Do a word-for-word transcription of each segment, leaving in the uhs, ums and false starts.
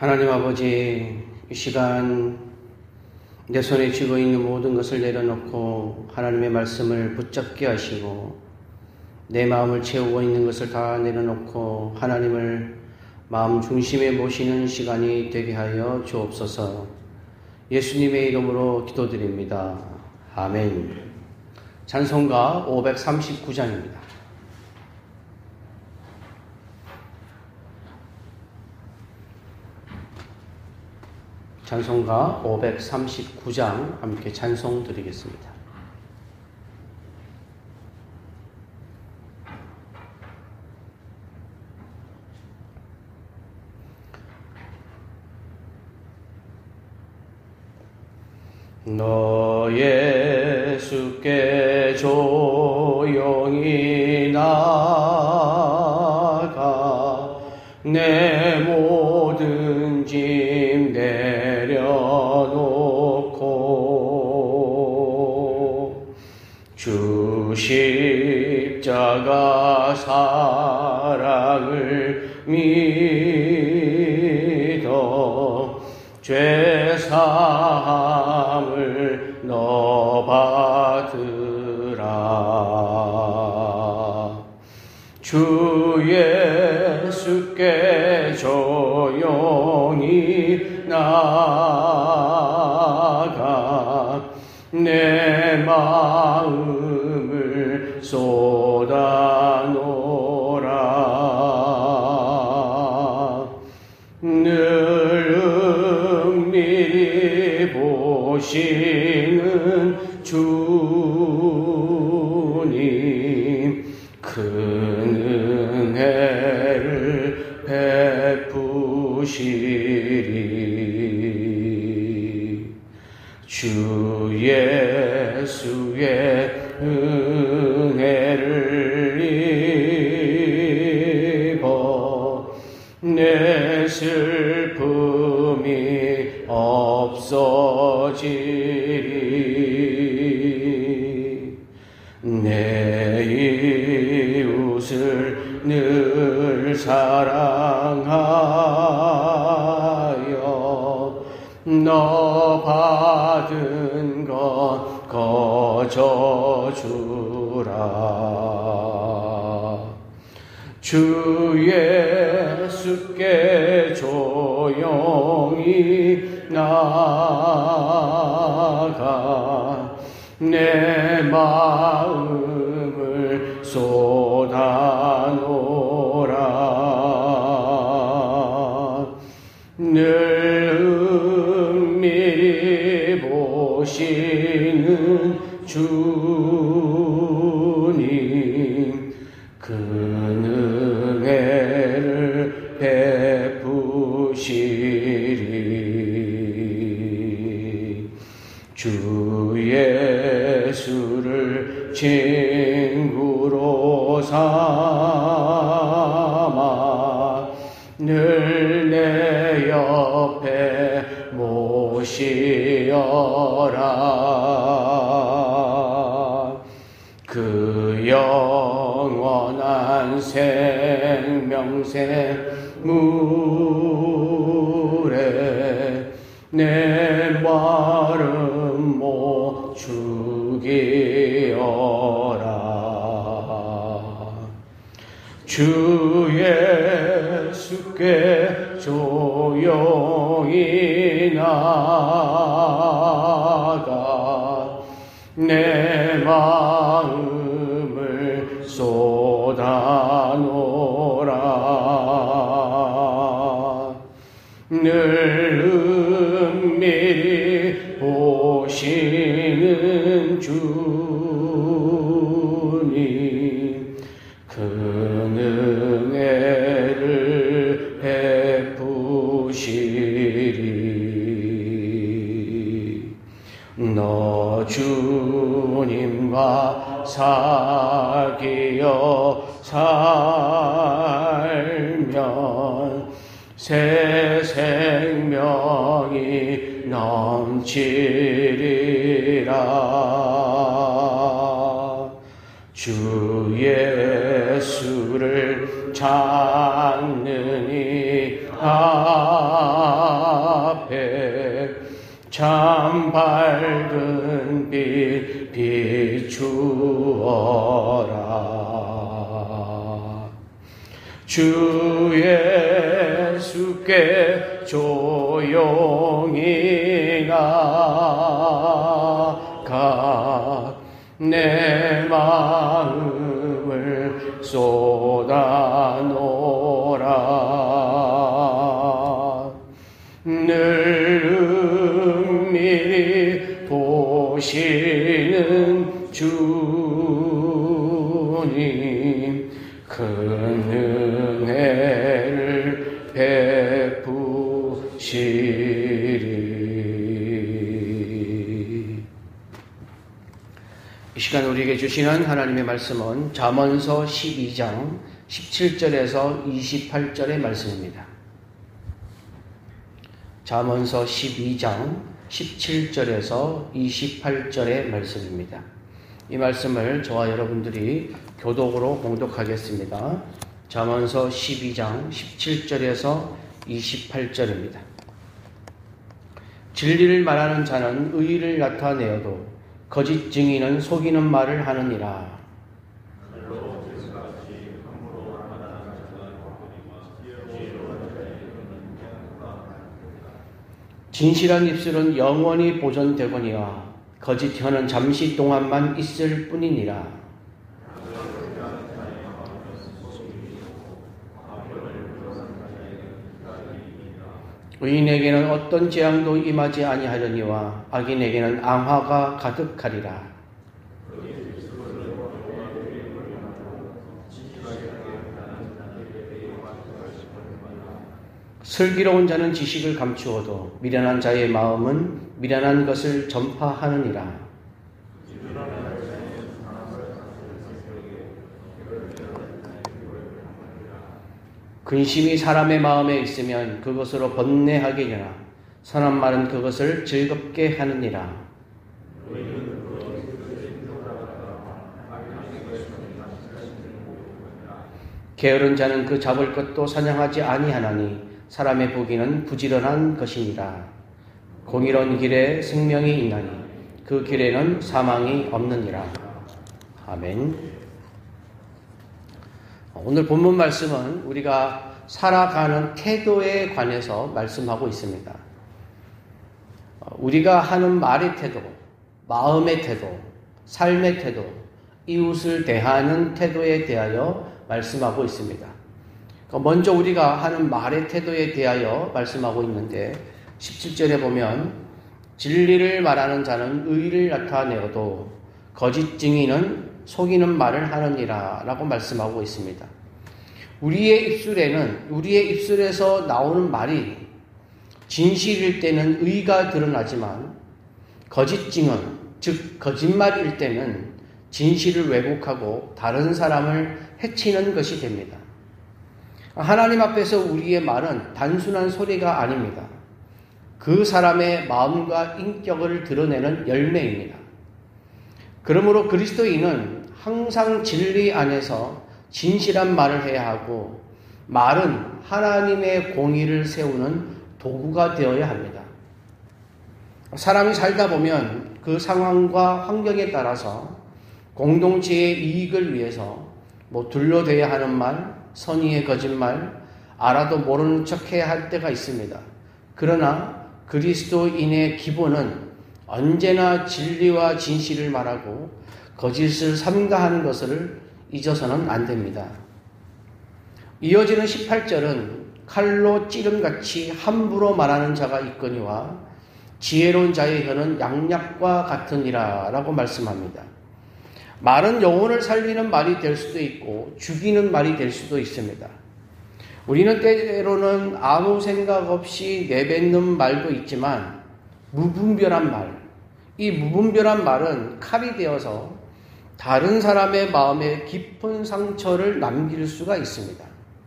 하나님 아버지, 이 시간 내 손에 쥐고 있는 모든 것을 내려놓고 하나님의 말씀을 붙잡게 하시고 내 마음을 채우고 있는 것을 다 내려놓고 하나님을 마음 중심에 모시는 시간이 되게 하여 주옵소서. 예수님의 이름으로 기도드립니다. 아멘. 찬송가 오백삼십구 장입니다. 찬송가 오백삼십구 장 함께 찬송 드리겠습니다. 너 예수께 조용히 나가 내 모든 짐 내려놓고 주 십자가 사랑을 믿어 죄사함을 너 받으라. 주 예수께 조용히 나가 내 마음을 쏟아놓으라. 늘 은밀히 보시는 주님 큰 은혜를 베푸시리. 주 예수의 은혜를 입어 내 슬픔이 없어지리. 내 이웃을 늘 사랑하여 너 받은 것 거저주라. 주 예수께 조용히 나가 내 마음을 쏟아놓으라. 늘 은밀히 보시는 주님 큰 은혜를 베푸시리. 주 예수를 친구로 삼아 늘 내 옆에 모시어라. 그 영원한 생명샘 물에 내 마름 못 죽이어라. 주 예수께 조용히 나가 내 마음을 쏟아놓으라. 늘 은밀히 보시는 주님 큰 은혜를 베푸시리. 너 주님과 사귀어 살면 새 생명이 넘치리라. 주 예수를 찾는 이 앞에 참 밝은 빛 비추어라. 주 예수께 조용히 나가 내 마음을 쏟아놓으라. 늘 은밀히 보시는 주님 큰 은혜를 베푸시리. 이 시간 우리에게 주시는 하나님의 말씀은 잠언서 십이 장 십칠 절에서 이십팔 절의 말씀입니다. 잠언서 십이 장 십칠 절에서 이십팔 절의 말씀입니다. 이 말씀을 저와 여러분들이 교독으로 봉독하겠습니다. 잠언서 십이 장 십칠 절에서 이십팔 절입니다. 진리를 말하는 자는 의의를 나타내어도 거짓 증인은 속이는 말을 하느니라. 진실한 입술은 영원히 보존되거니와 거짓 혀는 잠시 동안만 있을 뿐이니라. 의인에게는 어떤 재앙도 임하지 아니하려니와 악인에게는 앙화가 가득하리라. 슬기로운 자는 지식을 감추어도 미련한 자의 마음은 미련한 것을 전파하느니라. 근심이 사람의 마음에 있으면 그것으로 번뇌하게 되나 선한 말은 그것을 즐겁게 하느니라. 게으른 자는 그 잡을 것도 사냥하지 아니하나니 사람의 보기는 부지런한 것이니라. 공의로운 길에 생명이 있나니 그 길에는 사망이 없느니라. 아멘. 오늘 본문 말씀은 우리가 살아가는 태도에 관해서 말씀하고 있습니다. 우리가 하는 말의 태도, 마음의 태도, 삶의 태도, 이웃을 대하는 태도에 대하여 말씀하고 있습니다. 먼저 우리가 하는 말의 태도에 대하여 말씀하고 있는데 십칠 절에 보면 진리를 말하는 자는 의를 나타내어도 거짓 증인은 속이는 말을 하느니라 라고 말씀하고 있습니다. 우리의 입술에는 우리의 입술에서 나오는 말이 진실일 때는 의가 드러나지만 거짓 증언, 즉 거짓말일 때는 진실을 왜곡하고 다른 사람을 해치는 것이 됩니다. 하나님 앞에서 우리의 말은 단순한 소리가 아닙니다. 그 사람의 마음과 인격을 드러내는 열매입니다. 그러므로 그리스도인은 항상 진리 안에서 진실한 말을 해야 하고 말은 하나님의 공의를 세우는 도구가 되어야 합니다. 사람이 살다 보면 그 상황과 환경에 따라서 공동체의 이익을 위해서 뭐 둘러대야 하는 말, 선의의 거짓말, 알아도 모르는 척해야 할 때가 있습니다. 그러나 그리스도인의 기본은 언제나 진리와 진실을 말하고 거짓을 삼가하는 것을 잊어서는 안 됩니다. 이어지는 십팔 절은 칼로 찌름같이 함부로 말하는 자가 있거니와 지혜로운 자의 혀는 양약과 같으니라 라고 말씀합니다. 말은 영혼을 살리는 말이 될 수도 있고 죽이는 말이 될 수도 있습니다. 우리는 때로는 아무 생각 없이 내뱉는 말도 있지만 무분별한 말, 이 무분별한 말은 칼이 되어서 다른 사람의 마음에 깊은 상처를 남길 수가 있습니다.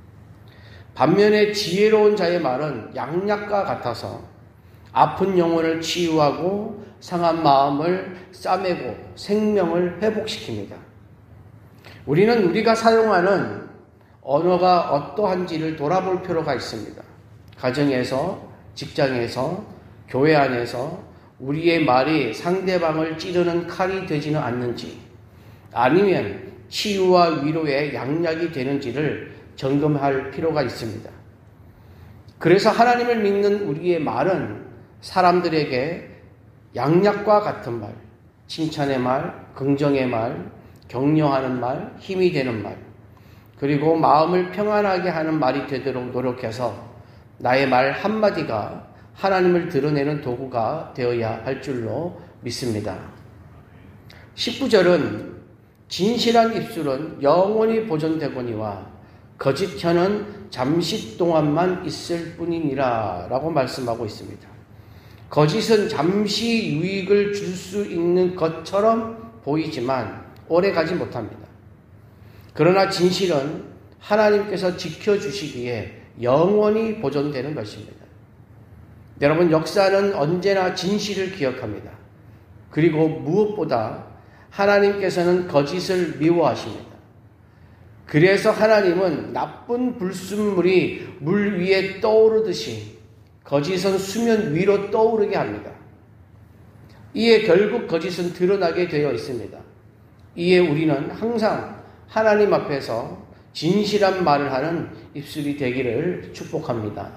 반면에 지혜로운 자의 말은 양약과 같아서 아픈 영혼을 치유하고 상한 마음을 싸매고 생명을 회복시킵니다. 우리는 우리가 사용하는 언어가 어떠한지를 돌아볼 필요가 있습니다. 가정에서, 직장에서, 교회 안에서 우리의 말이 상대방을 찌르는 칼이 되지는 않는지, 아니면 치유와 위로의 양약이 되는지를 점검할 필요가 있습니다. 그래서 하나님을 믿는 우리의 말은 사람들에게 양약과 같은 말, 칭찬의 말, 긍정의 말, 격려하는 말, 힘이 되는 말, 그리고 마음을 평안하게 하는 말이 되도록 노력해서 나의 말 한마디가 하나님을 드러내는 도구가 되어야 할 줄로 믿습니다. 십구 절은 진실한 입술은 영원히 보존되거니와 거짓 혀는 잠시 동안만 있을 뿐이니라 라고 말씀하고 있습니다. 거짓은 잠시 유익을 줄 수 있는 것처럼 보이지만 오래 가지 못합니다. 그러나 진실은 하나님께서 지켜주시기에 영원히 보존되는 것입니다. 여러분, 역사는 언제나 진실을 기억합니다. 그리고 무엇보다 하나님께서는 거짓을 미워하십니다. 그래서 하나님은 나쁜 불순물이 물 위에 떠오르듯이 거짓은 수면 위로 떠오르게 합니다. 이에 결국 거짓은 드러나게 되어 있습니다. 이에 우리는 항상 하나님 앞에서 진실한 말을 하는 입술이 되기를 축복합니다.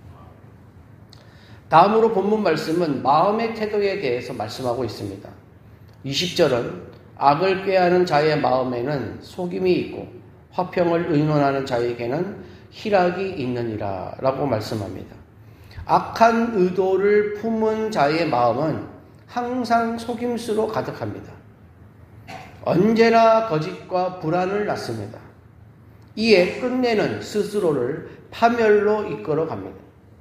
다음으로 본문 말씀은 마음의 태도에 대해서 말씀하고 있습니다. 이십 절은 악을 꾀하는 자의 마음에는 속임이 있고 화평을 의논하는 자에게는 희락이 있느니라 라고 말씀합니다. 악한 의도를 품은 자의 마음은 항상 속임수로 가득합니다. 언제나 거짓과 불안을 낳습니다. 이에 끝내는 스스로를 파멸로 이끌어 갑니다.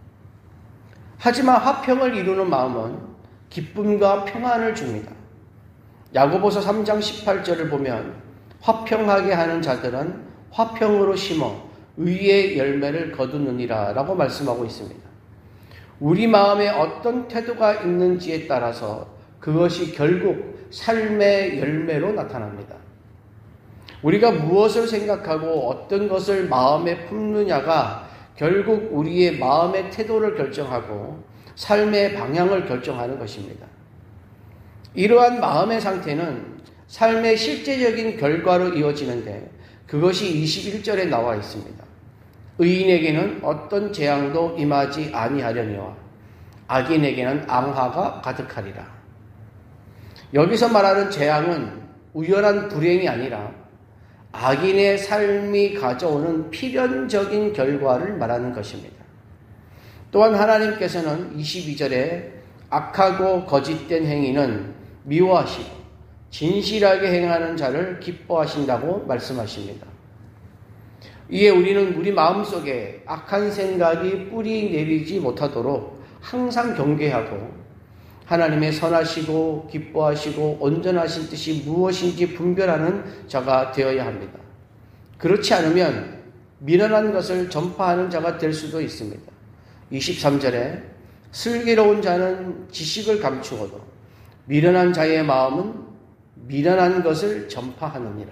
하지만 화평을 이루는 마음은 기쁨과 평안을 줍니다. 야고보서 삼 장 십팔 절을 보면 화평하게 하는 자들은 화평으로 심어 의의 열매를 거두느니라 라고 말씀하고 있습니다. 우리 마음에 어떤 태도가 있는지에 따라서 그것이 결국 삶의 열매로 나타납니다. 우리가 무엇을 생각하고 어떤 것을 마음에 품느냐가 결국 우리의 마음의 태도를 결정하고 삶의 방향을 결정하는 것입니다. 이러한 마음의 상태는 삶의 실제적인 결과로 이어지는데 그것이 이십일 절에 나와 있습니다. 의인에게는 어떤 재앙도 임하지 아니하려니와 악인에게는 앙화가 가득하리라. 여기서 말하는 재앙은 우연한 불행이 아니라 악인의 삶이 가져오는 필연적인 결과를 말하는 것입니다. 또한 하나님께서는 이십이 절에 악하고 거짓된 행위는 미워하시고 진실하게 행하는 자를 기뻐하신다고 말씀하십니다. 이에 우리는 우리 마음속에 악한 생각이 뿌리 내리지 못하도록 항상 경계하고 하나님의 선하시고 기뻐하시고 온전하신 뜻이 무엇인지 분별하는 자가 되어야 합니다. 그렇지 않으면 미련한 것을 전파하는 자가 될 수도 있습니다. 이십삼 절에 슬기로운 자는 지식을 감추어도 미련한 자의 마음은 미련한 것을 전파하느니라.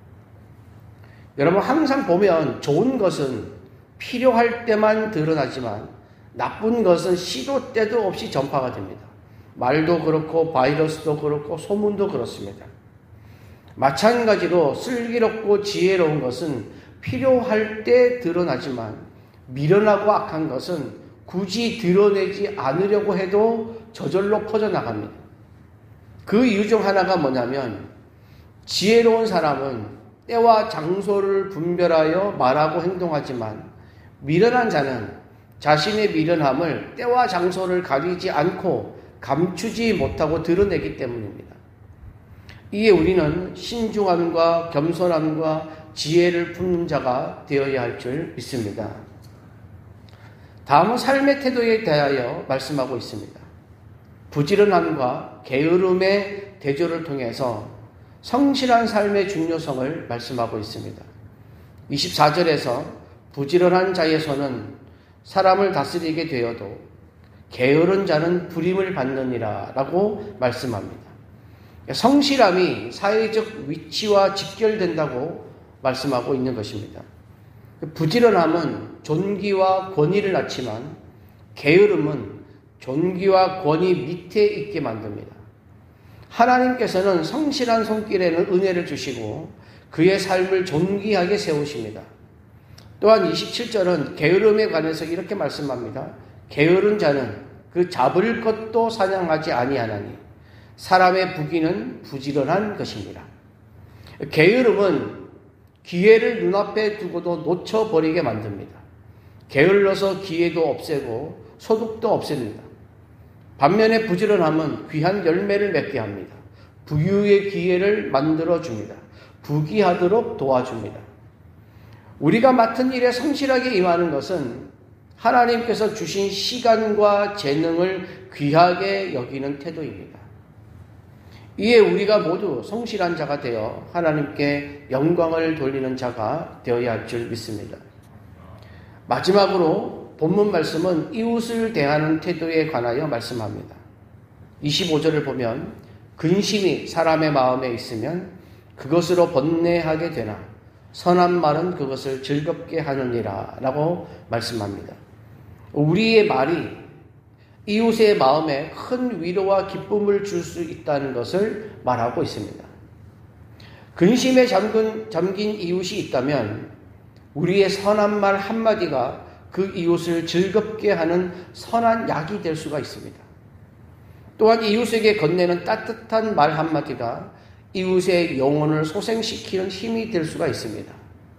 여러분, 항상 보면 좋은 것은 필요할 때만 드러나지만 나쁜 것은 시도 때도 없이 전파가 됩니다. 말도 그렇고 바이러스도 그렇고 소문도 그렇습니다. 마찬가지로 슬기롭고 지혜로운 것은 필요할 때 드러나지만 미련하고 악한 것은 굳이 드러내지 않으려고 해도 저절로 퍼져나갑니다. 그 이유 중 하나가 뭐냐면 지혜로운 사람은 때와 장소를 분별하여 말하고 행동하지만 미련한 자는 자신의 미련함을 때와 장소를 가리지 않고 감추지 못하고 드러내기 때문입니다. 이에 우리는 신중함과 겸손함과 지혜를 품는 자가 되어야 할 줄 믿습니다. 다음은 삶의 태도에 대하여 말씀하고 있습니다. 부지런함과 게으름의 대조를 통해서 성실한 삶의 중요성을 말씀하고 있습니다. 이십사 절에서 부지런한 자의 손은 사람을 다스리게 되어도 게으른 자는 불임을 받느니라 라고 말씀합니다. 성실함이 사회적 위치와 직결된다고 말씀하고 있는 것입니다. 부지런함은 존귀와 권위를 낳지만 게으름은 존귀와 권위 밑에 있게 만듭니다. 하나님께서는 성실한 손길에는 은혜를 주시고 그의 삶을 존귀하게 세우십니다. 또한 이십칠 절은 게으름에 관해서 이렇게 말씀합니다. 게으른 자는 그 잡을 것도 사냥하지 아니하나니 사람의 부귀는 부지런한 것입니다. 게으름은 기회를 눈앞에 두고도 놓쳐버리게 만듭니다. 게을러서 기회도 없애고 소득도 없앱니다. 반면에 부지런함은 귀한 열매를 맺게 합니다. 부유의 기회를 만들어줍니다. 부귀하도록 도와줍니다. 우리가 맡은 일에 성실하게 임하는 것은 하나님께서 주신 시간과 재능을 귀하게 여기는 태도입니다. 이에 우리가 모두 성실한 자가 되어 하나님께 영광을 돌리는 자가 되어야 할 줄 믿습니다. 마지막으로 본문 말씀은 이웃을 대하는 태도에 관하여 말씀합니다. 이십오 절을 보면 근심이 사람의 마음에 있으면 그것으로 번뇌하게 되나 선한 말은 그것을 즐겁게 하느니라 라고 말씀합니다. 우리의 말이 이웃의 마음에 큰 위로와 기쁨을 줄 수 있다는 것을 말하고 있습니다. 근심에 잠근, 잠긴 이웃이 있다면 우리의 선한 말 한마디가 그 이웃을 즐겁게 하는 선한 약이 될 수가 있습니다. 또한 이웃에게 건네는 따뜻한 말 한마디가 이웃의 영혼을 소생시키는 힘이 될 수가 있습니다.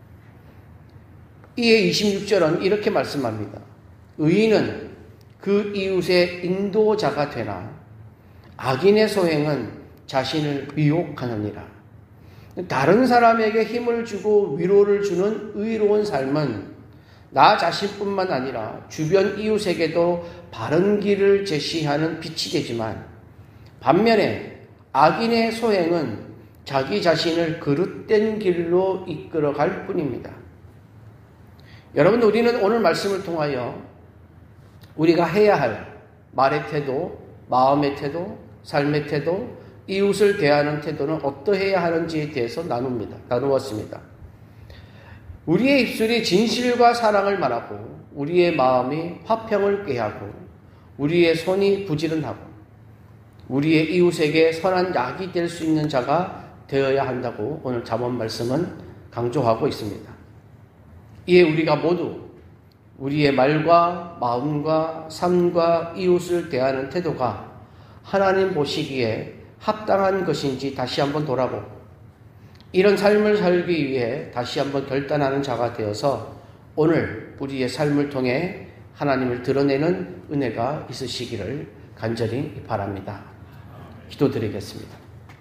이에 이십육 절은 이렇게 말씀합니다. 의인은 그 이웃의 인도자가 되나 악인의 소행은 자신을 미혹하느니라. 다른 사람에게 힘을 주고 위로를 주는 의로운 삶은 나 자신뿐만 아니라 주변 이웃에게도 바른 길을 제시하는 빛이 되지만 반면에 악인의 소행은 자기 자신을 그릇된 길로 이끌어갈 뿐입니다. 여러분, 우리는 오늘 말씀을 통하여 우리가 해야 할 말의 태도, 마음의 태도, 삶의 태도, 이웃을 대하는 태도는 어떠해야 하는지에 대해서 나눕니다. 나누었습니다. 우리의 입술이 진실과 사랑을 말하고 우리의 마음이 화평을 꾀하고 우리의 손이 부지런하고 우리의 이웃에게 선한 약이 될 수 있는 자가 되어야 한다고 오늘 잠언 말씀은 강조하고 있습니다. 이에 우리가 모두 우리의 말과 마음과 삶과 이웃을 대하는 태도가 하나님 보시기에 합당한 것인지 다시 한번 돌아보고 이런 삶을 살기 위해 다시 한번 결단하는 자가 되어서 오늘 우리의 삶을 통해 하나님을 드러내는 은혜가 있으시기를 간절히 바랍니다. 기도드리겠습니다.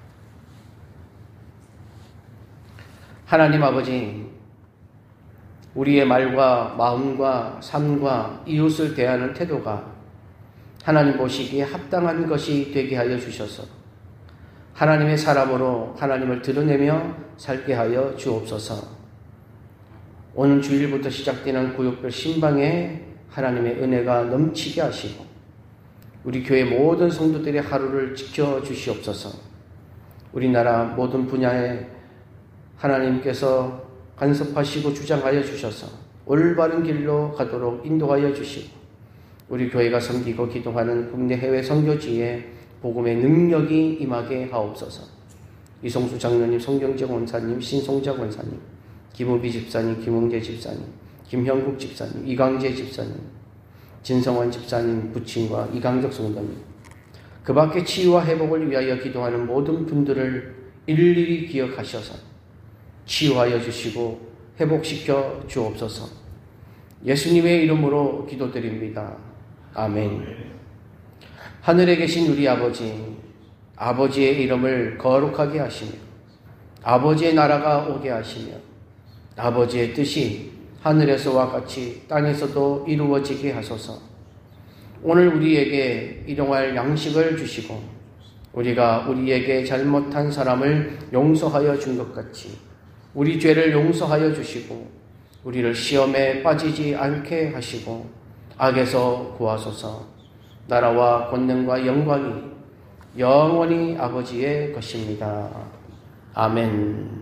하나님 아버지, 우리의 말과 마음과 삶과 이웃을 대하는 태도가 하나님 보시기에 합당한 것이 되게 하여 주셔서 하나님의 사람으로 하나님을 드러내며 살게 하여 주옵소서. 오늘 주일부터 시작되는 구역별 신방에 하나님의 은혜가 넘치게 하시고 우리 교회 모든 성도들의 하루를 지켜주시옵소서. 우리나라 모든 분야에 하나님께서 간섭하시고 주장하여 주셔서 올바른 길로 가도록 인도하여 주시고 우리 교회가 섬기고 기도하는 국내 해외 선교지에 복음의 능력이 임하게 하옵소서. 이성수 장로님, 송경재 원사님, 신송자 원사님, 김우비 집사님, 김웅재 집사님, 김형국 집사님, 이강재 집사님, 진성원 집사님, 부친과 이강적 성도님, 그 밖에 치유와 회복을 위하여 기도하는 모든 분들을 일일이 기억하셔서 치유하여 주시고 회복시켜 주옵소서. 예수님의 이름으로 기도드립니다. 아멘. 하늘에 계신 우리 아버지, 아버지의 이름을 거룩하게 하시며 아버지의 나라가 오게 하시며 아버지의 뜻이 하늘에서와 같이 땅에서도 이루어지게 하소서. 오늘 우리에게 일용할 양식을 주시고 우리가 우리에게 잘못한 사람을 용서하여 준 것 같이 우리 죄를 용서하여 주시고 우리를 시험에 빠지지 않게 하시고 악에서 구하소서. 나라와 권능과 영광이 영원히 아버지의 것입니다. 아멘.